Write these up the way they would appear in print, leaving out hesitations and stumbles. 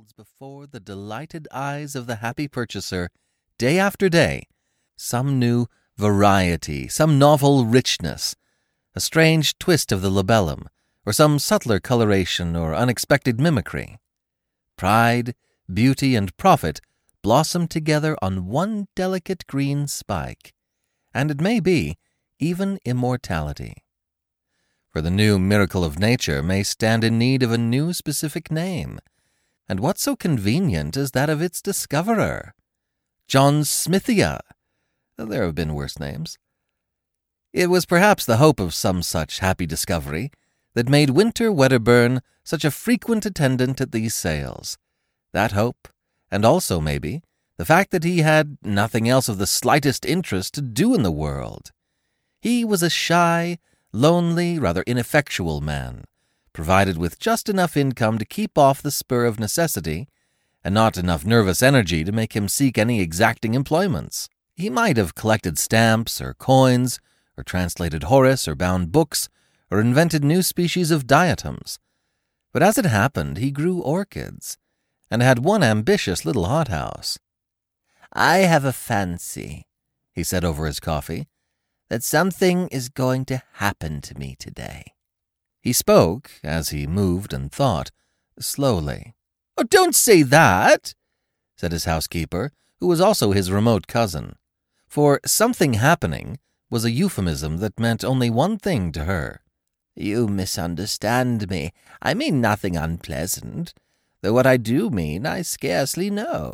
unfolds before the delighted eyes of the happy purchaser, day after day, some new variety, some novel richness, a strange twist of the labellum, or some subtler coloration or unexpected mimicry. Pride, beauty, and profit blossom together on one delicate green spike, and it may be even immortality. For the new miracle of nature may stand in need of a new specific name, and what so convenient as that of its discoverer? John Smithia. There have been worse names. It was perhaps the hope of some such happy discovery that made Winter Wedderburn such a frequent attendant at these sales. That hope, and also, maybe, the fact that he had nothing else of the slightest interest to do in the world. He was a shy, lonely, rather ineffectual man, provided with just enough income to keep off the spur of necessity, and not enough nervous energy to make him seek any exacting employments. He might have collected stamps or coins, or translated Horace, or bound books, or invented new species of diatoms. But as it happened, he grew orchids, and had one ambitious little hothouse. "I have a fancy," he said over his coffee, "that something is going to happen to me today." He spoke, as he moved and thought, slowly. "Oh, don't say that," said his housekeeper, who was also his remote cousin. For something happening was a euphemism that meant only one thing to her. "You misunderstand me. I mean nothing unpleasant, though what I do mean I scarcely know.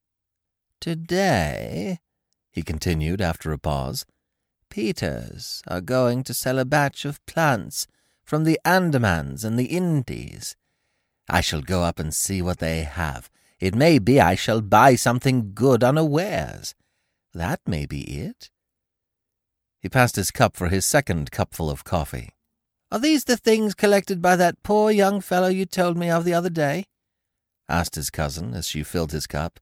Today," he continued after a pause, "Peters are going to sell a batch of plants from the Andamans and the Indies. I shall go up and see what they have. It may be I shall buy something good unawares. That may be it." He passed his cup for his second cupful of coffee. "Are these the things collected by that poor young fellow you told me of the other day?" asked his cousin as she filled his cup.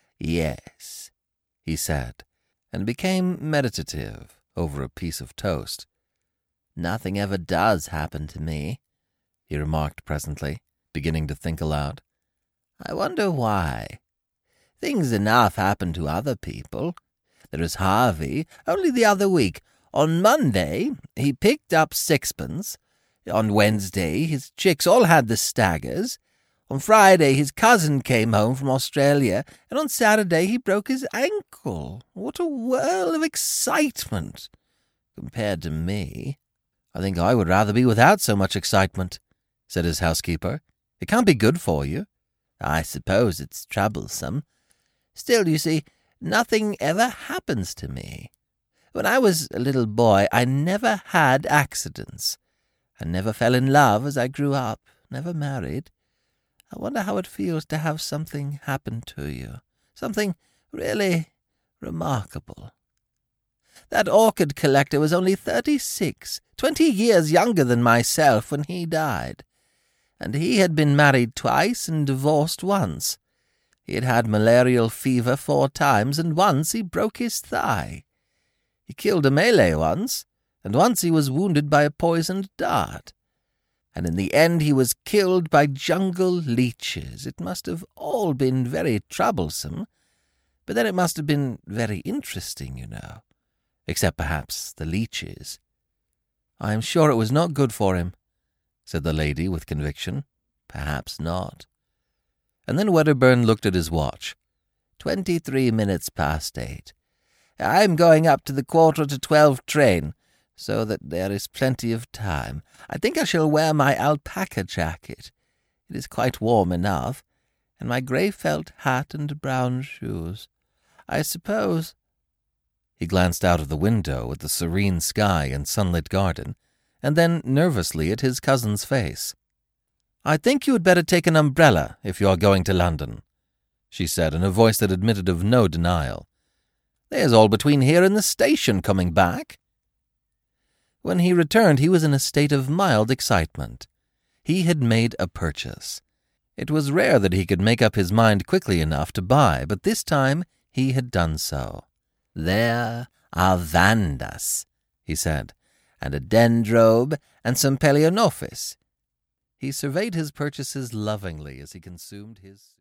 "Yes," he said, and became meditative over a piece of toast. "Nothing ever does happen to me," he remarked presently, beginning to think aloud. "I wonder why. Things enough happen to other people. There is Harvey, only the other week. On Monday he picked up sixpence. On Wednesday his chicks all had the staggers. On Friday his cousin came home from Australia, and on Saturday he broke his ankle. What a whirl of excitement! Compared to me, I think I would rather be without so much excitement," said his housekeeper. "It can't be good for you." "I suppose it's troublesome. Still, you see, nothing ever happens to me. When I was a little boy, I never had accidents. I never fell in love as I grew up, never married. I wonder how it feels to have something happen to you, something really remarkable. That orchid collector was only 36, 20 years younger than myself when he died, and he had been married twice and divorced once. He had had malarial fever 4 times, and once he broke his thigh. He killed a Malay once, and once he was wounded by a poisoned dart. And in the end he was killed by jungle leeches. It must have all been very troublesome, but then it must have been very interesting, you know, except perhaps the leeches." "I am sure it was not good for him," said the lady with conviction. "Perhaps not." And then Wedderburn looked at his watch. 23 minutes past 8. "I'm going up to the 11:45 train, so that there is plenty of time. I think I shall wear my alpaca jacket. It is quite warm enough, and my grey felt hat and brown shoes. I suppose—" He glanced out of the window at the serene sky and sunlit garden, and then nervously at his cousin's face. "I think you had better take an umbrella if you are going to London," she said in a voice that admitted of no denial. "There's all between here and the station coming back." When he returned, he was in a state of mild excitement. He had made a purchase. It was rare that he could make up his mind quickly enough to buy, but this time he had done so. "There are Vandas," he said, "and a dendrobe and some Paleonophis." He surveyed his purchases lovingly as he consumed his